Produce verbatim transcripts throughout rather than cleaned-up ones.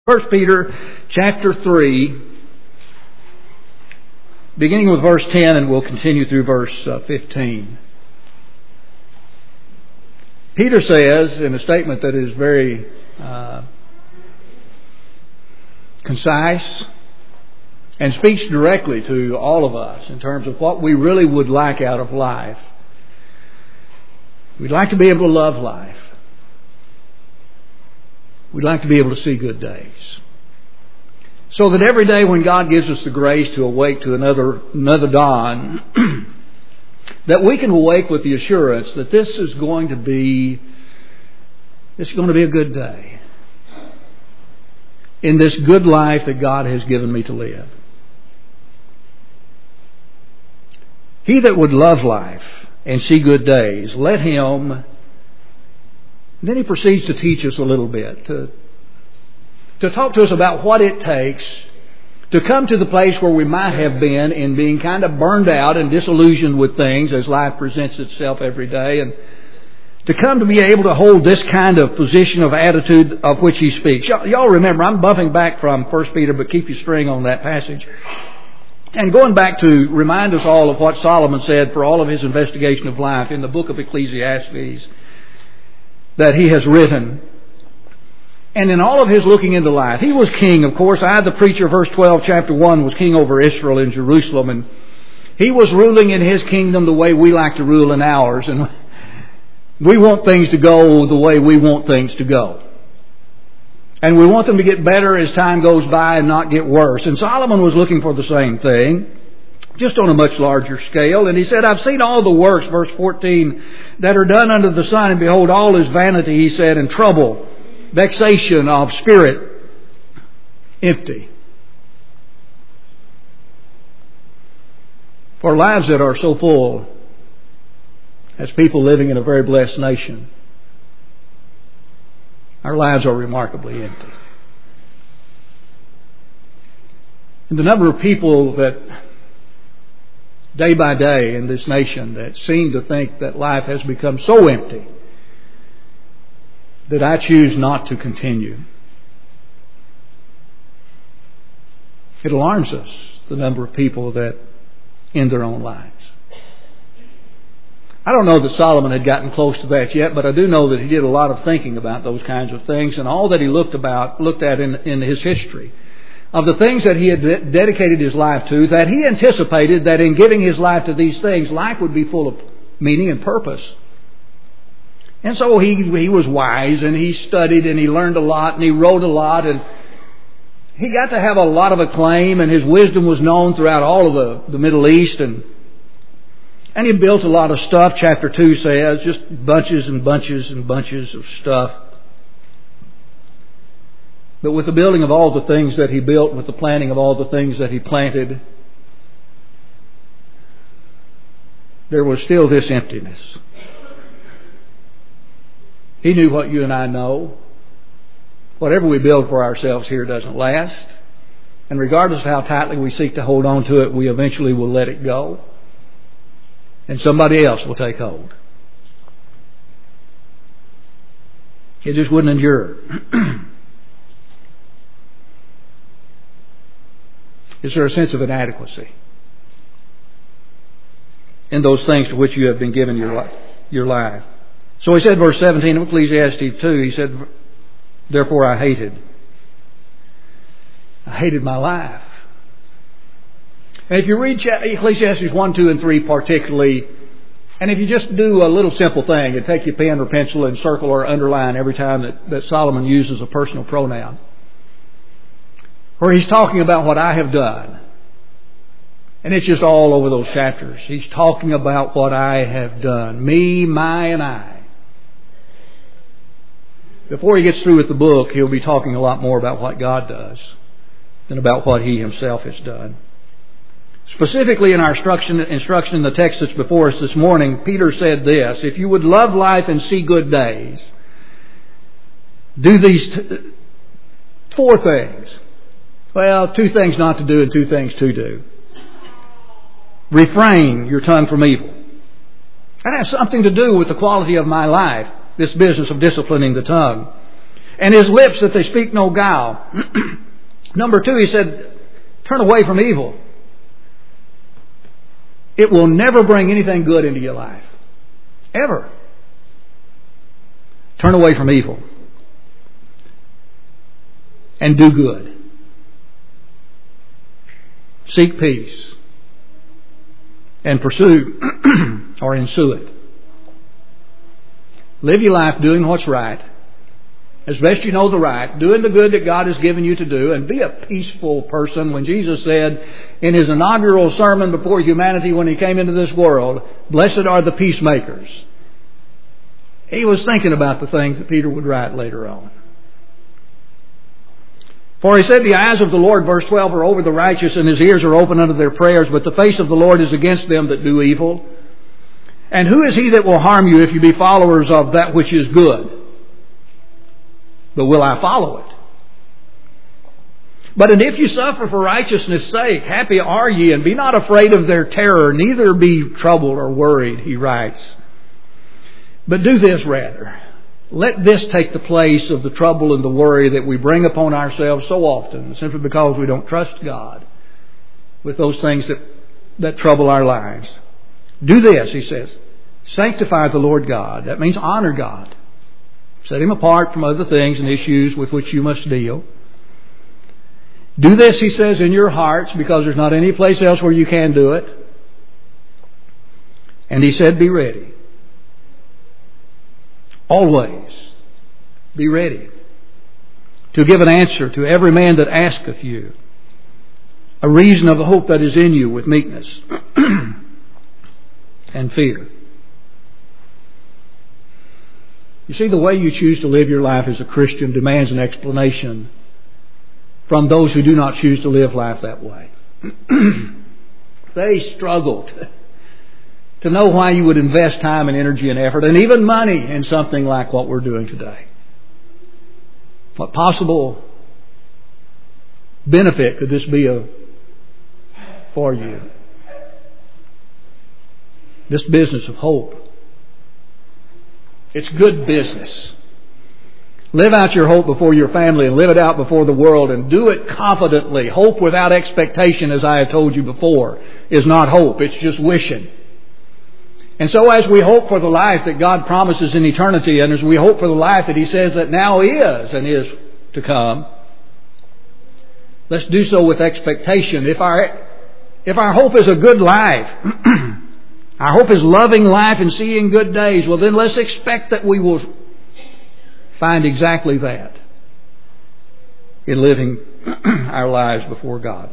First Peter chapter three, beginning with verse ten, and we'll continue through verse uh, fifteen. Peter says, in a statement that is very uh, concise and speaks directly to all of us in terms of what we really would like out of life. We'd like to be able to love life. We'd like to be able to see good days. So that every day when God gives us the grace to awake to another another dawn, that we can awake with the assurance that this is going to be this is going to be a good day in this good life that God has given me to live. He that would love life and see good days, let him... Then he proceeds to teach us a little bit, to, to talk to us about what it takes to come to the place where we might have been in being kind of burned out and disillusioned with things as life presents itself every day, and to come to be able to hold this kind of position of attitude of which he speaks. Y'all, y'all remember, I'm bumping back from First Peter, but keep your string on that passage. And going back to remind us all of what Solomon said for all of his investigation of life in the book of Ecclesiastes that he has written. And in all of his looking into life, he was king, of course. I, the preacher, verse twelve, chapter one, was king over Israel in Jerusalem. And he was ruling in his kingdom the way we like to rule in ours. And we want things to go the way we want things to go. And we want them to get better as time goes by and not get worse. And Solomon was looking for the same thing, just on a much larger scale. And he said, I've seen all the works, verse fourteen, that are done under the sun, and behold, all is vanity, he said, and trouble, vexation of spirit, empty. For lives that are so full, as people living in a very blessed nation, our lives are remarkably empty. And the number of people that day by day in this nation that seem to think that life has become so empty that I choose not to continue. It alarms us, the number of people that end their own lives. I don't know that Solomon had gotten close to that yet, but I do know that he did a lot of thinking about those kinds of things, and all that he looked about, looked at in, in his history of the things that he had de- dedicated his life to, that he anticipated that in giving his life to these things, life would be full of meaning and purpose. And so he he was wise, and he studied, and he learned a lot, and he wrote a lot, and he got to have a lot of acclaim, and his wisdom was known throughout all of the, the Middle East, and And he built a lot of stuff, chapter two says, just bunches and bunches and bunches of stuff. But with the building of all the things that he built, with the planting of all the things that he planted, there was still this emptiness. He knew what you and I know. Whatever we build for ourselves here doesn't last. And regardless of how tightly we seek to hold on to it, we eventually will let it go. And somebody else will take hold. It just wouldn't endure. Is there a sense of inadequacy in those things to which you have been given your life? Your life? So he said, verse seventeen of Ecclesiastes two, he said, therefore I hated. I hated my life. And if you read Ecclesiastes one, two, and three particularly, and if you just do a little simple thing and take your pen or pencil and circle or underline every time that, that Solomon uses a personal pronoun, where he's talking about what I have done, and it's just all over those chapters. He's talking about what I have done. Me, my, and I. Before he gets through with the book, he'll be talking a lot more about what God does than about what he himself has done. Specifically in our instruction, instruction in the text that's before us this morning, Peter said this: if you would love life and see good days, do these t- four things. Well, two things not to do and two things to do. Refrain your tongue from evil. That has something to do with the quality of my life, this business of disciplining the tongue. and his lips that they speak no guile. Number two, he said, turn away from evil. It will never bring anything good into your life. Ever. Turn away from evil. And do good. Seek peace. And pursue or ensue it. Live your life doing what's right. As best you know the right. Doing the good that God has given you to do. And be a peaceful person. When Jesus said in His inaugural sermon before humanity when He came into this world, blessed are the peacemakers. He was thinking about the things that Peter would write later on. For He said, the eyes of the Lord, verse twelve, are over the righteous, and His ears are open unto their prayers, but the face of the Lord is against them that do evil. And who is he that will harm you if you be followers of that which is good? But will I follow it? But and if you suffer for righteousness' sake, happy are ye, and be not afraid of their terror, neither be troubled or worried, he writes. But do this rather. Let this take the place of the trouble and the worry that we bring upon ourselves so often, simply because we don't trust God with those things that, that trouble our lives. Do this, he says. Sanctify the Lord God. That means honor God. Set Him apart from other things and issues with which you must deal. Do this, he says, in your hearts, because there's not any place else where you can do it. And he said, be ready. Always be ready to give an answer to every man that asketh you, a reason of the hope that is in you with meekness and fear. You see, the way you choose to live your life as a Christian demands an explanation from those who do not choose to live life that way. They struggled to know why you would invest time and energy and effort and even money in something like what we're doing today. What possible benefit could this be of, for you? This business of hope. It's good business. Live out your hope before your family and live it out before the world, and do it confidently. Hope without expectation, as I have told you before, is not hope. It's just wishing. And so as we hope for the life that God promises in eternity, and as we hope for the life that He says that now is and is to come, let's do so with expectation. If our, if our hope is a good life, our hope is loving life and seeing good days, well then let's expect that we will find exactly that in living our lives before God.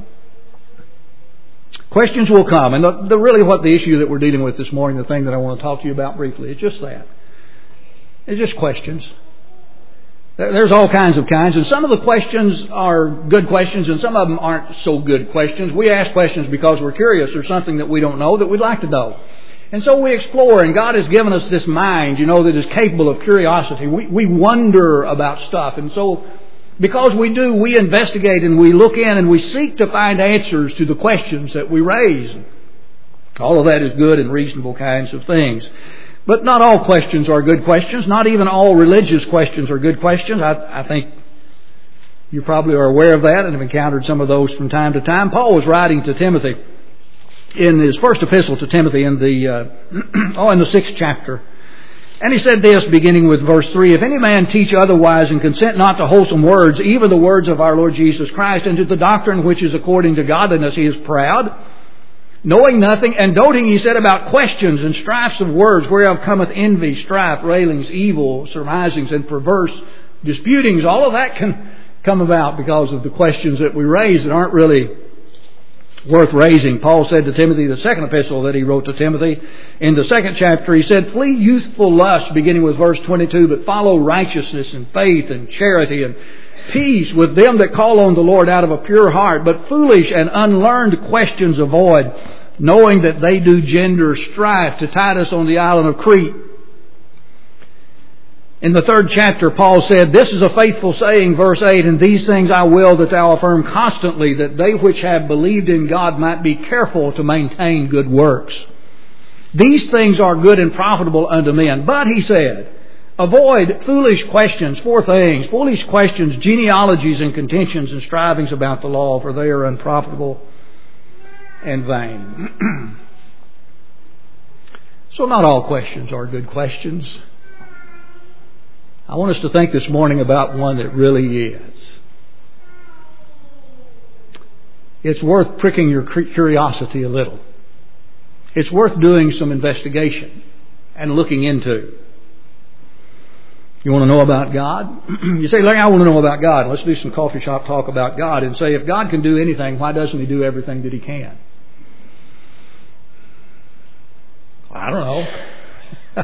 Questions will come, and the, the really what the issue that we're dealing with this morning, the thing that I want to talk to you about briefly, is just that. It's just questions. There's all kinds of kinds, and some of the questions are good questions, and some of them aren't so good questions. We ask questions because we're curious or something that we don't know that we'd like to know. And so we explore, and God has given us this mind, you know, that is capable of curiosity. We, we wonder about stuff, and so because we do, we investigate and we look in and we seek to find answers to the questions that we raise. All of that is good and reasonable kinds of things. But not all questions are good questions. Not even all religious questions are good questions. I, I think you probably are aware of that and have encountered some of those from time to time. Paul was writing to Timothy in his first epistle to Timothy in the uh, oh in the sixth chapter. And he said this, beginning with verse three, if any man teach otherwise and consent not to wholesome words, even the words of our Lord Jesus Christ, and to the doctrine which is according to godliness, he is proud, knowing nothing, and doting, he said, about questions and strifes of words, whereof cometh envy, strife, railings, evil, surmisings, and perverse disputings. All of that can come about because of the questions that we raise that aren't really worth raising. Paul said to Timothy, the second epistle that he wrote to Timothy, in the second chapter, he said, flee youthful lust, beginning with verse twenty-two, but follow righteousness and faith and charity and peace with them that call on the Lord out of a pure heart. But foolish and unlearned questions avoid, knowing that they do gender strife, to Titus on the island of Crete. In the third chapter, Paul said, this is a faithful saying, verse eight, and these things I will that thou affirm constantly, that they which have believed in God might be careful to maintain good works. These things are good and profitable unto men. But, he said, Avoid foolish questions, four things. Foolish questions, genealogies and contentions and strivings about the law, for they are unprofitable and vain. So not all questions are good questions. I want us to think this morning about one that really is. It's worth pricking your curiosity a little. It's worth doing some investigation and looking into. You want to know about God? You say, Larry, I want to know about God. Let's do some coffee shop talk about God and say, if God can do anything, why doesn't He do everything that He can? I don't know.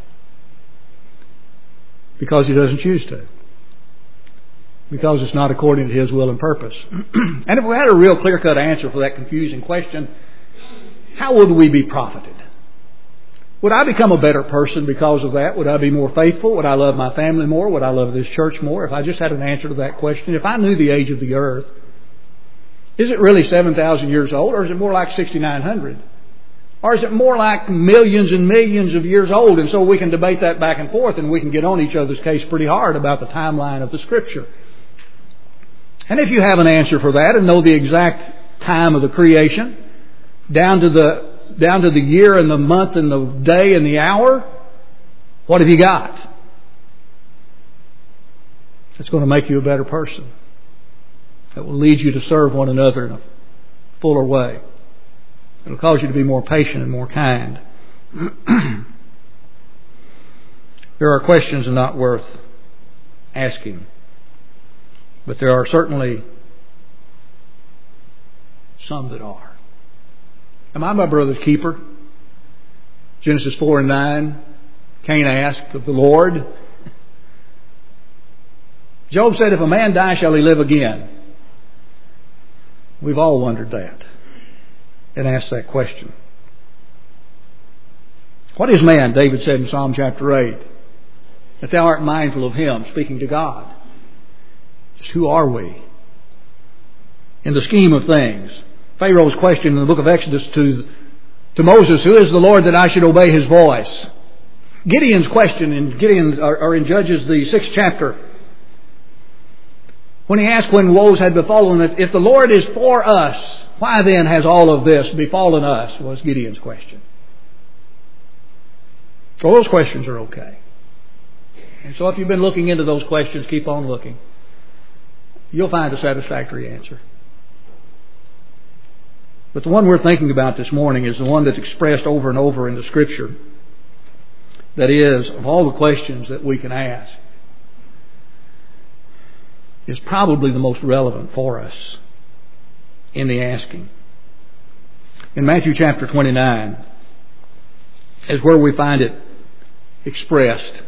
Because He doesn't choose to. Because it's not according to His will and purpose. And if we had a real clear-cut answer for that confusing question, how would we be profited? Would I become a better person because of that? Would I be more faithful? Would I love my family more? Would I love this church more? If I just had an answer to that question, if I knew the age of the earth, is it really seven thousand years old, or is it more like sixty-nine hundred? Or is it more like millions and millions of years old? And so we can debate that back and forth, and we can get on each other's case pretty hard about the timeline of the Scripture. And if you have an answer for that and know the exact time of the creation, down to the down to the year and the month and the day and the hour, what have you got? It's going to make you a better person. It will lead you to serve one another in a fuller way. It will cause you to be more patient and more kind. There are questions not worth asking. But there are certainly some that are. Am I my brother's keeper? Genesis four and nine. Cain asked of the Lord. Job said, if a man die, shall he live again? We've all wondered that and asked that question. What is man? David said in Psalm chapter eight. That thou art mindful of him, speaking to God. Just who are we? In the scheme of things. Pharaoh's question in the book of Exodus to, to Moses, who is the Lord that I should obey His voice? Gideon's question in Gideon, or, or in Judges the sixth chapter, when he asked when woes had befallen, if, if the Lord is for us, why then has all of this befallen us? Was Gideon's question. So those questions are okay. And so if you've been looking into those questions, keep on looking. You'll find a satisfactory answer. But the one we're thinking about this morning is the one that's expressed over and over in the Scripture. That is, of all the questions that we can ask, is probably the most relevant for us in the asking. In Matthew chapter twenty-nine is where we find it expressed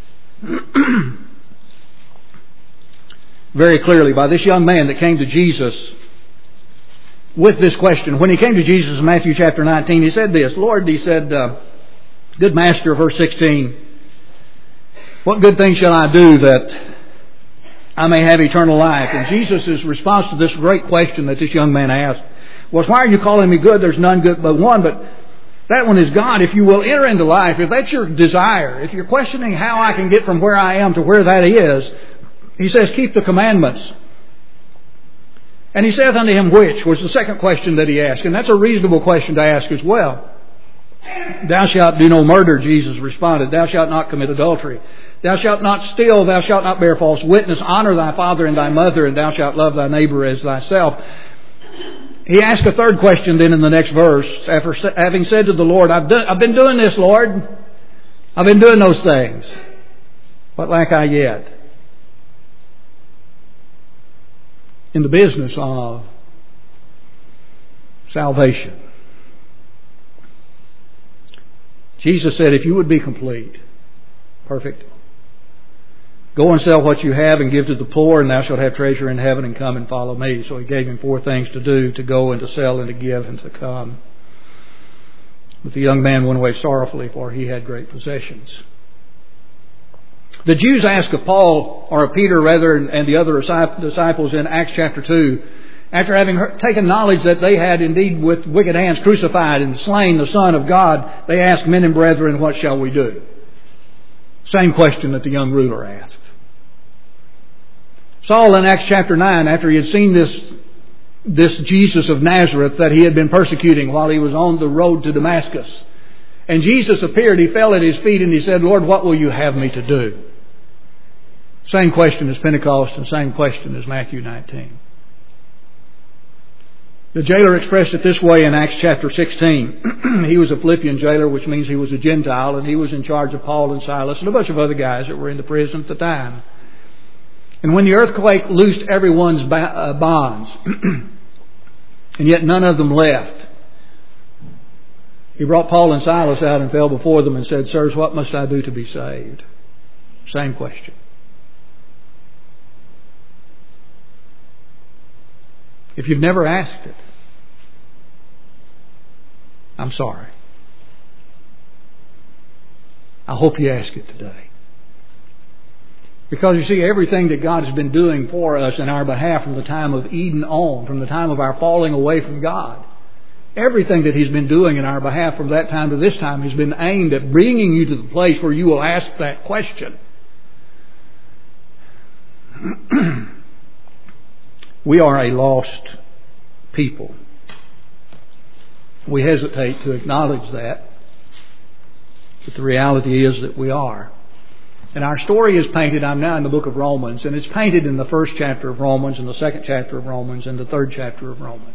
very clearly by this young man that came to Jesus with this question. When he came to Jesus in Matthew chapter nineteen, he said this, Lord, he said, uh, good master, verse sixteen, what good thing shall I do that I may have eternal life? And Jesus' response to this great question that this young man asked was, why are you calling me good? There's none good but one, but that one is God. If you will enter into life, if that's your desire, if you're questioning how I can get from where I am to where that is, He says, keep the commandments. And He saith unto him, which? Was the second question that he asked. And that's a reasonable question to ask as well. Thou shalt do no murder, Jesus responded. Thou shalt not commit adultery. Thou shalt not steal. Thou shalt not bear false witness. Honor thy father and thy mother, and thou shalt love thy neighbor as thyself. He asked a third question then in the next verse, after having said to the Lord, I've, done, I've been doing this, Lord. I've been doing those things. What lack I yet? In the business of salvation. Jesus said, if you would be complete, perfect, go and sell what you have and give to the poor, and thou shalt have treasure in heaven, and come and follow me. So He gave him four things to do, to go and to sell and to give and to come. But the young man went away sorrowfully, for he had great possessions. The Jews asked of Paul, or of Peter rather, and the other disciples in Acts chapter two, after having taken knowledge that they had indeed with wicked hands crucified and slain the Son of God, they asked, men and brethren, what shall we do? Same question that the young ruler asked. Saul in Acts chapter nine, after he had seen this, this Jesus of Nazareth that he had been persecuting while he was on the road to Damascus, and Jesus appeared, he fell at his feet and he said, Lord, what will you have me to do? Same question as Pentecost and same question as Matthew nineteen. The jailer expressed it this way in Acts chapter sixteen. He was a Philippian jailer, which means he was a Gentile, and he was in charge of Paul and Silas and a bunch of other guys that were in the prison at the time. And when the earthquake loosed everyone's bonds, and yet none of them left, he brought Paul and Silas out and fell before them and said, Sirs, what must I do to be saved? Same question. If you've never asked it, I'm sorry. I hope you ask it today. Because you see, everything that God has been doing for us in our behalf from the time of Eden on, from the time of our falling away from God, everything that He's been doing in our behalf from that time to this time has been aimed at bringing you to the place where you will ask that question. We are a lost people. We hesitate to acknowledge that, but the reality is that we are. And our story is painted, I'm now in the book of Romans, and it's painted in the first chapter of Romans, and the second chapter of Romans, and the third chapter of Romans.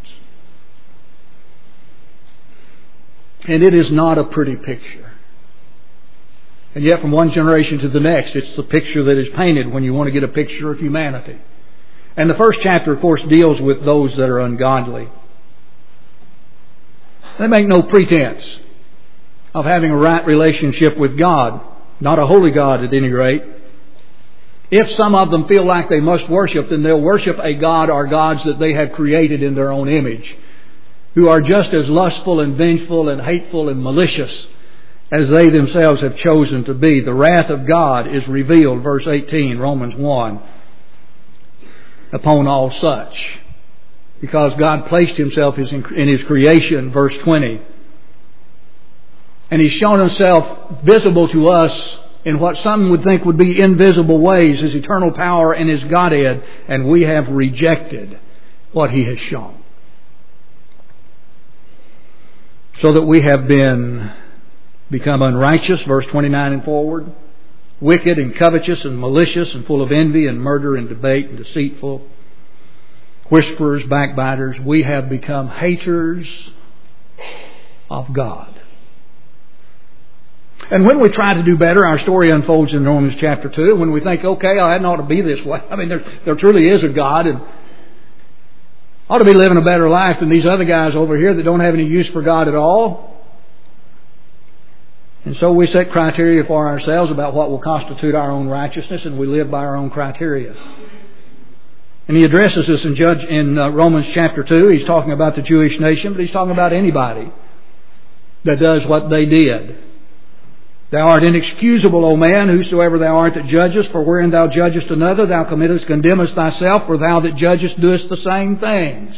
And it is not a pretty picture. And yet from one generation to the next, it's the picture that is painted when you want to get a picture of humanity. And the first chapter, of course, deals with those that are ungodly. They make no pretense of having a right relationship with God. Not a holy God at any rate. If some of them feel like they must worship, then they'll worship a god or gods that they have created in their own image, who are just as lustful and vengeful and hateful and malicious as they themselves have chosen to be. The wrath of God is revealed, verse eighteen, Romans one, upon all such, because God placed Himself in His creation, verse twenty. And He's shown Himself visible to us in what some would think would be invisible ways, His eternal power and His Godhead, and we have rejected what He has shown. So that we have been become unrighteous, verse twenty-nine and forward, wicked and covetous and malicious and full of envy and murder and debate and deceitful, whisperers, backbiters. We have become haters of God. And when we try to do better, our story unfolds in Romans chapter two. When we think, okay, I hadn't ought to be this way. I mean, there, there truly is a God, and ought to be living a better life than these other guys over here that don't have any use for God at all. And so we set criteria for ourselves about what will constitute our own righteousness, and we live by our own criteria. And he addresses this in, Judge, in uh, Romans chapter two. He's talking about the Jewish nation, but he's talking about anybody that does what they did. Thou art inexcusable, O man, whosoever thou art that judgest, for wherein thou judgest another, thou committest, condemnest thyself, for thou that judgest doest the same things.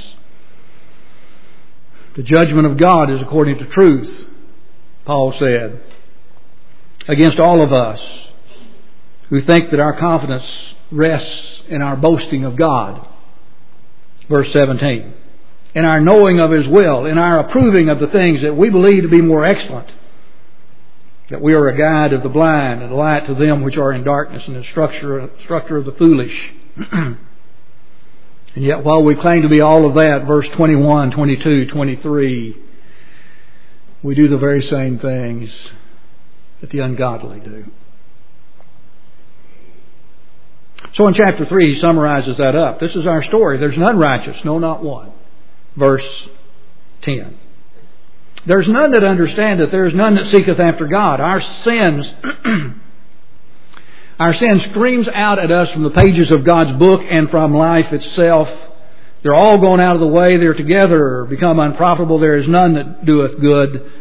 The judgment of God is according to truth, Paul said, against all of us who think that our confidence rests in our boasting of God. Verse seventeen. In our knowing of His will, in our approving of the things that we believe to be more excellent, that we are a guide of the blind and a light to them which are in darkness and an instructor, instructor of the foolish. And yet while we claim to be all of that, verse twenty-one, twenty-two, twenty-three, we do the very same things that the ungodly do. So in chapter three, he summarizes that up. This is our story. There's none righteous, no, not one. Verse ten. There's none that understandeth, there is none that seeketh after God. Our sins, our sin screams out at us from the pages of God's book and from life itself. They're all gone out of the way. They're together become unprofitable. There is none that doeth good.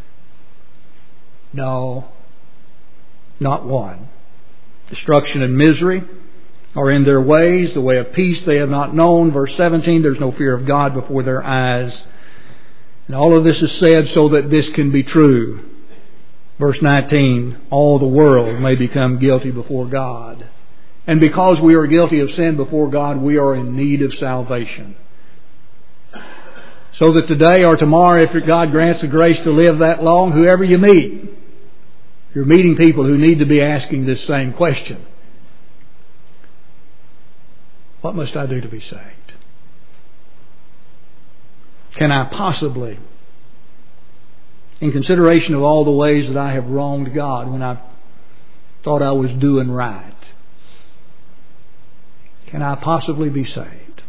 No, not one. Destruction and misery are in their ways. The way of peace they have not known. Verse seventeen, there's no fear of God before their eyes. And all of this is said so that this can be true. Verse nineteen, all the world may become guilty before God. And because we are guilty of sin before God, we are in need of salvation. So that today or tomorrow, if God grants the grace to live that long, whoever you meet, you're meeting people who need to be asking this same question. What must I do to be saved? Can I possibly, in consideration of all the ways that I have wronged God when I thought I was doing right, can I possibly be saved?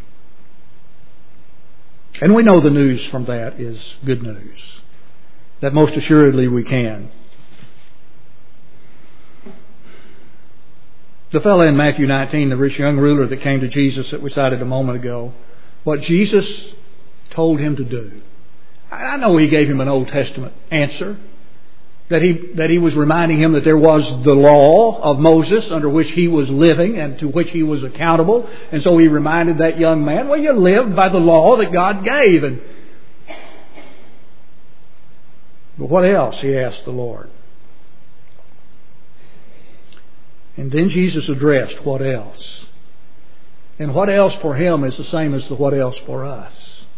And we know the news from that is good news. That most assuredly we can. The fellow in Matthew nineteen, the rich young ruler that came to Jesus that we cited a moment ago, what Jesus told him to do. I know he gave him an Old Testament answer. That he, that he was reminding him that there was the law of Moses under which he was living and to which he was accountable. And so he reminded that young man, well, you lived by the law that God gave. And but what else? He asked the Lord. And then Jesus addressed what else. And what else for him is the same as the what else for us.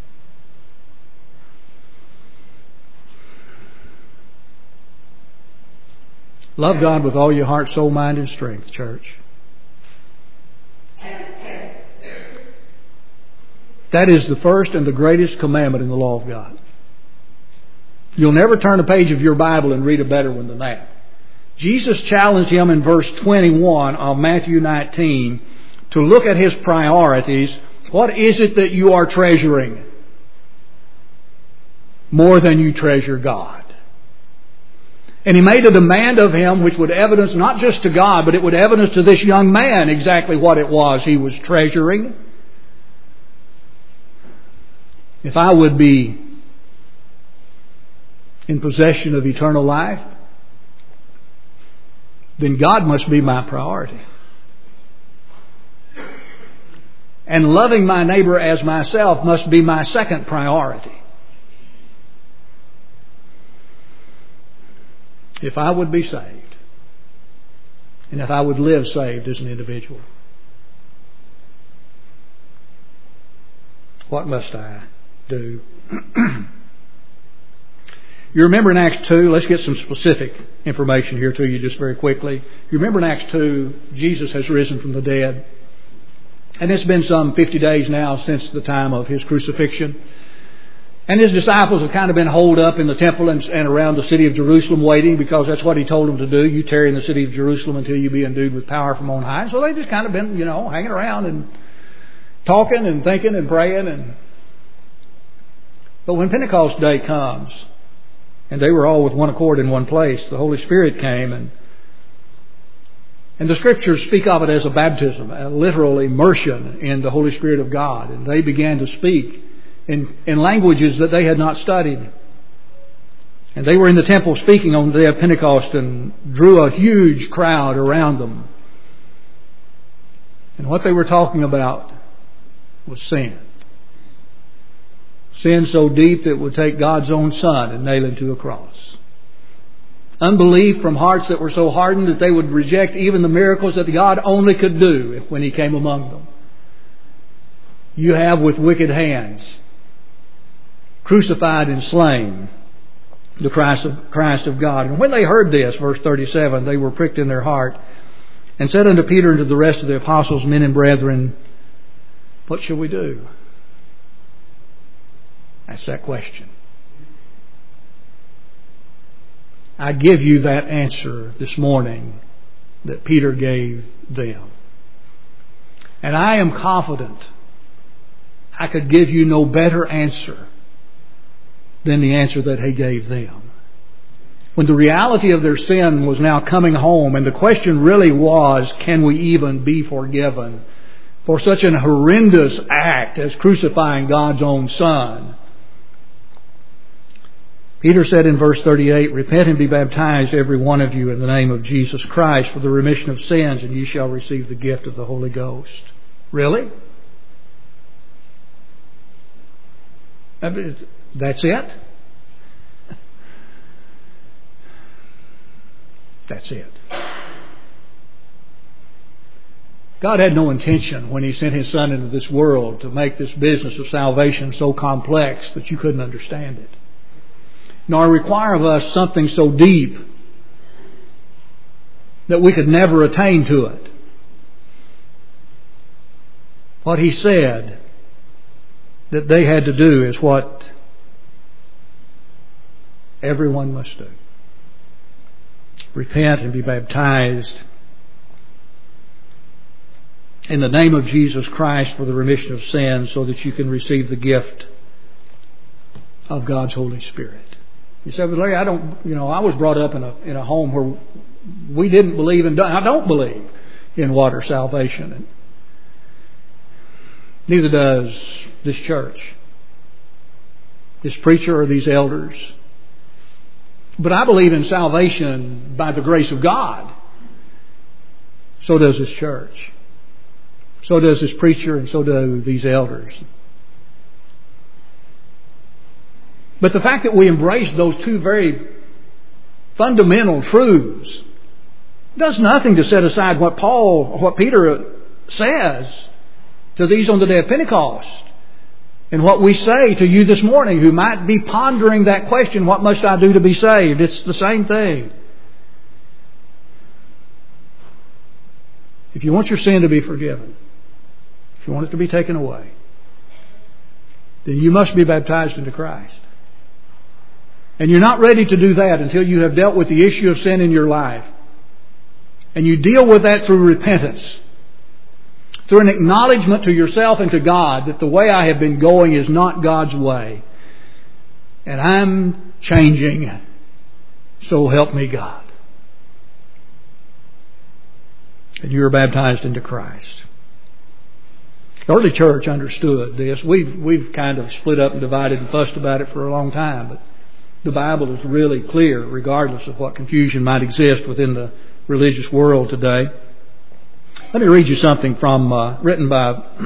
Love God with all your heart, soul, mind, and strength, church. That is the first and the greatest commandment in the law of God. You'll never turn a page of your Bible and read a better one than that. Jesus challenged him in verse twenty-one of Matthew nineteen to look at his priorities. What is it that you are treasuring more than you treasure God? And he made a demand of him which would evidence not just to God, but it would evidence to this young man exactly what it was he was treasuring. If I would be in possession of eternal life, then God must be my priority. And loving my neighbor as myself must be my second priority. If I would be saved, and if I would live saved as an individual, what must I do? You remember in Acts two, let's get some specific information here to you just very quickly. You remember in Acts two, Jesus has risen from the dead. And it's been some fifty days now since the time of His crucifixion. And His disciples have kind of been holed up in the temple and, and around the city of Jerusalem waiting, because that's what He told them to do. You tarry in the city of Jerusalem until you be endued with power from on high. So they've just kind of been, you know, hanging around and talking and thinking and praying. And But when Pentecost Day comes, and they were all with one accord in one place, the Holy Spirit came, and and the Scriptures speak of it as a baptism, a literal immersion in the Holy Spirit of God. And they began to speak in, in languages that they had not studied. And they were in the temple speaking on the day of Pentecost and drew a huge crowd around them. And what they were talking about was sin. Sin so deep that it would take God's own Son and nail Him to a cross. Unbelief from hearts that were so hardened that they would reject even the miracles that God only could do when He came among them. You have with wicked hands crucified and slain the Christ of, Christ of God. And when they heard this, verse thirty-seven, they were pricked in their heart and said unto Peter and to the rest of the apostles, men and brethren, what shall we do? That's that question. I give you that answer this morning that Peter gave them. And I am confident I could give you no better answer than the answer that he gave them. When the reality of their sin was now coming home, and the question really was, can we even be forgiven for such an horrendous act as crucifying God's own Son? Peter said in verse thirty-eight, repent and be baptized every one of you in the name of Jesus Christ for the remission of sins, and ye shall receive the gift of the Holy Ghost. Really? That's it? That's it. God had no intention when He sent His Son into this world to make this business of salvation so complex that you couldn't understand it, nor require of us something so deep that we could never attain to it. What He said that they had to do is what everyone must do. Repent and be baptized in the name of Jesus Christ for the remission of sins, so that you can receive the gift of God's Holy Spirit. You say, "But Larry, I don't, you know, I was brought up in a in a home where we didn't believe in, I don't believe in water salvation. And neither does this church, this preacher, or these elders. But I believe in salvation by the grace of God. So does this church. So does this preacher, and so do these elders. But the fact that we embrace those two very fundamental truths does nothing to set aside what Paul, what Peter says to these on the day of Pentecost, and what we say to you this morning who might be pondering that question, what must I do to be saved? It's the same thing. If you want your sin to be forgiven, if you want it to be taken away, then you must be baptized into Christ. And you're not ready to do that until you have dealt with the issue of sin in your life. And you deal with that through repentance, through an acknowledgement to yourself and to God that the way I have been going is not God's way. And I'm changing, so help me God. And you are baptized into Christ. The early church understood this. We've, we've kind of split up and divided and fussed about it for a long time, but the Bible is really clear regardless of what confusion might exist within the religious world today. Let me read you something from uh, written by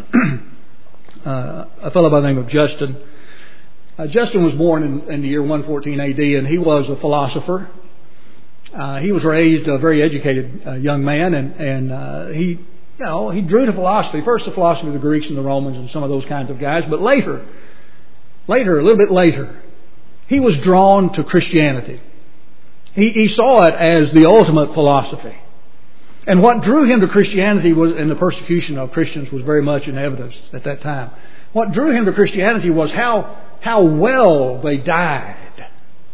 uh, a fellow by the name of Justin. Uh, Justin was born in, in the year one fourteen A D, and he was a philosopher. Uh, he was raised a very educated uh, young man, and, and uh, he, you know, he drew to philosophy. First, the philosophy of the Greeks and the Romans and some of those kinds of guys, but later, later, a little bit later, he was drawn to Christianity. He, he saw it as the ultimate philosophy. And what drew him to Christianity was, and the persecution of Christians was very much in evidence at that time. What drew him to Christianity was how, how well they died,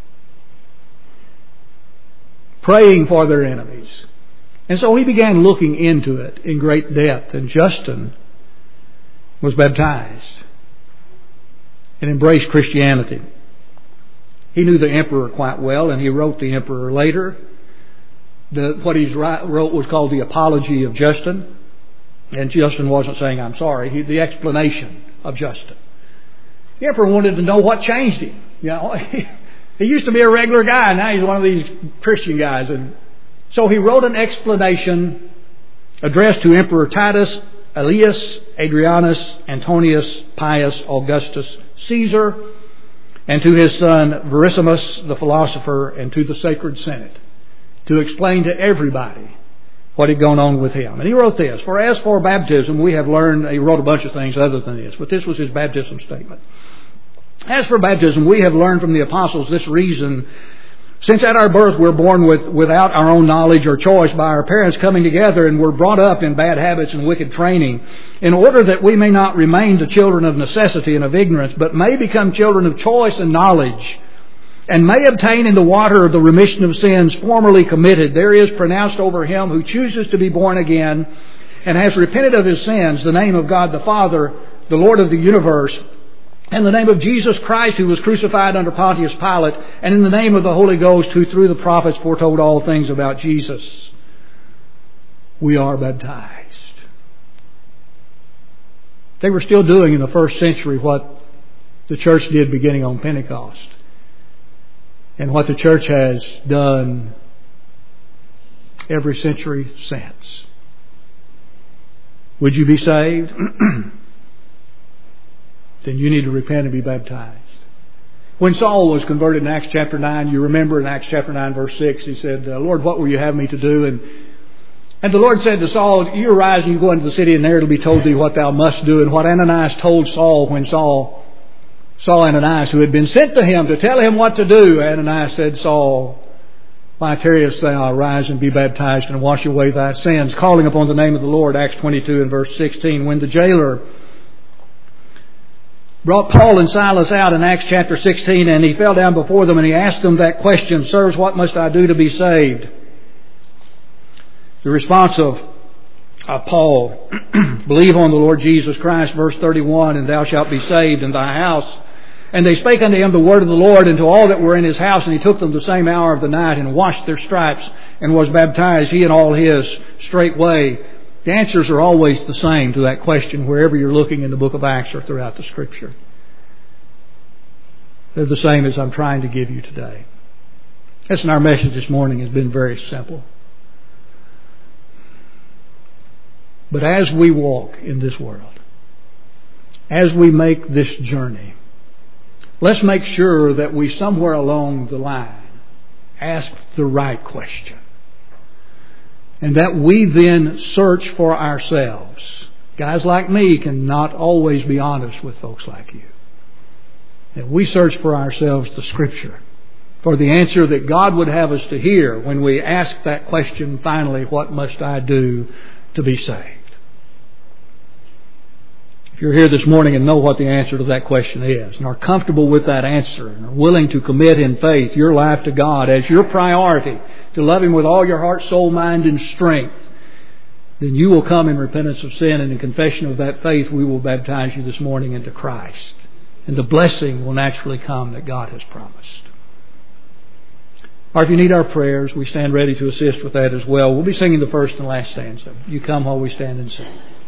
praying for their enemies. And so he began looking into it in great depth. And Justin was baptized and embraced Christianity. He knew the emperor quite well, and he wrote the emperor later. The, what he wrote was called the Apology of Justin. And Justin wasn't saying, I'm sorry. He, the explanation of Justin. The emperor wanted to know what changed him. You know, he, he used to be a regular guy. Now he's one of these Christian guys. And so he wrote an explanation addressed to Emperor Titus, Aelius, Adrianus, Antonius, Pius, Augustus, Caesar, and to his son Verissimus, the philosopher, and to the Sacred Senate, to explain to everybody what had gone on with him. And he wrote this: For as for baptism, we have learned, he wrote a bunch of things other than this, but this was his baptism statement. As for baptism, we have learned from the apostles this reason, since at our birth we're born with, without our own knowledge or choice by our parents coming together, and were brought up in bad habits and wicked training, in order that we may not remain the children of necessity and of ignorance, but may become children of choice and knowledge, and may obtain in the water of the remission of sins formerly committed. There is pronounced over him who chooses to be born again, and has repented of his sins, the name of God the Father, the Lord of the universe, in the name of Jesus Christ, who was crucified under Pontius Pilate, and in the name of the Holy Ghost, who through the prophets foretold all things about Jesus, we are baptized. They were still doing in the first century what the church did beginning on Pentecost, and what the church has done every century since. Would you be saved? Then you need to repent and be baptized. When Saul was converted in Acts chapter nine, you remember in Acts chapter nine verse six, he said, Lord, what will you have me to do? And And the Lord said to Saul, you arise and you go into the city, and there it will be told thee what thou must do. And what Ananias told Saul when Saul saw Ananias, who had been sent to him to tell him what to do, Ananias said, Saul, why tarriest thou? Arise and be baptized and wash away thy sins, calling upon the name of the Lord. Acts twenty-two and verse sixteen. When the jailer brought Paul and Silas out in Acts chapter sixteen, and he fell down before them and he asked them that question, Sirs, what must I do to be saved? The response of uh, Paul, believe on the Lord Jesus Christ, verse thirty-one, and thou shalt be saved in thy house. And they spake unto him the word of the Lord, and to all that were in his house, and he took them the same hour of the night, and washed their stripes, and was baptized, he and all his, straightway. The answers are always the same to that question, wherever you're looking in the book of Acts or throughout the Scripture. They're the same as I'm trying to give you today. Listen, our message this morning has been very simple. But as we walk in this world, as we make this journey, let's make sure that we somewhere along the line ask the right question. And that we then search for ourselves. Guys like me can not always be honest with folks like you. That we search for ourselves the Scripture, for the answer that God would have us to hear when we ask that question finally, what must I do to be saved? If you're here this morning and know what the answer to that question is, and are comfortable with that answer, and are willing to commit in faith your life to God as your priority, to love Him with all your heart, soul, mind, and strength, then you will come in repentance of sin, and in confession of that faith we will baptize you this morning into Christ. And the blessing will naturally come that God has promised. Or if you need our prayers, we stand ready to assist with that as well. We'll be singing the first and last stanza. You come while we stand and sing.